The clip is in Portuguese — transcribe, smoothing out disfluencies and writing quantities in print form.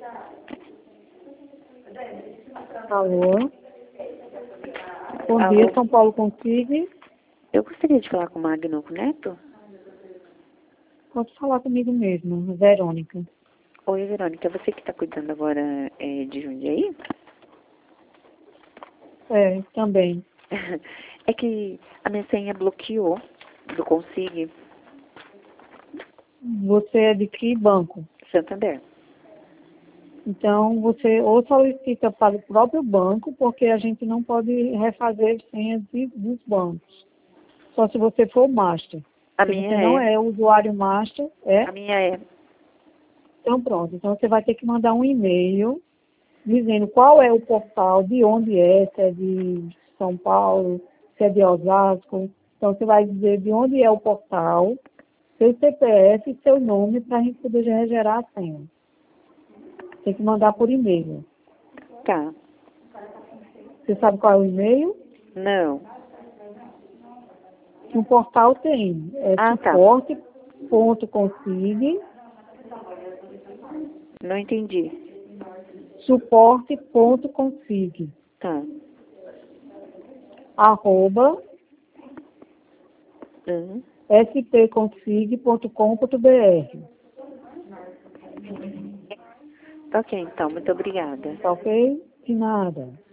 Alô? Bom Alô? dia, São Paulo consigo. Eu gostaria de falar com o Magno Neto. Pode falar comigo mesmo, Verônica. Oi, Verônica. Você que está cuidando agora de Jundiaí? É, também. É que a minha senha bloqueou do Consig Você é de que banco? Santander. Então, você ou solicita para o próprio banco, porque a gente não pode refazer senhas dos bancos. Só se você for master. A Se minha você não é. é usuário master, é? A minha é. Então, pronto. Então, você vai ter que mandar um e-mail dizendo qual é o portal, de onde é, se é de São Paulo, se é de Osasco. Então, você vai dizer de onde é o portal, seu CPF e seu nome para a gente poder regerar a senha. Tem que mandar por e-mail. Tá. Você sabe qual é o e-mail? Não. No portal tem. É Ah, tá. suporte.consig, Não entendi. suporte.consig, Tá. @ Uhum. spconsig.com.br. Ok, então. Muito obrigada. Tá ok? De nada.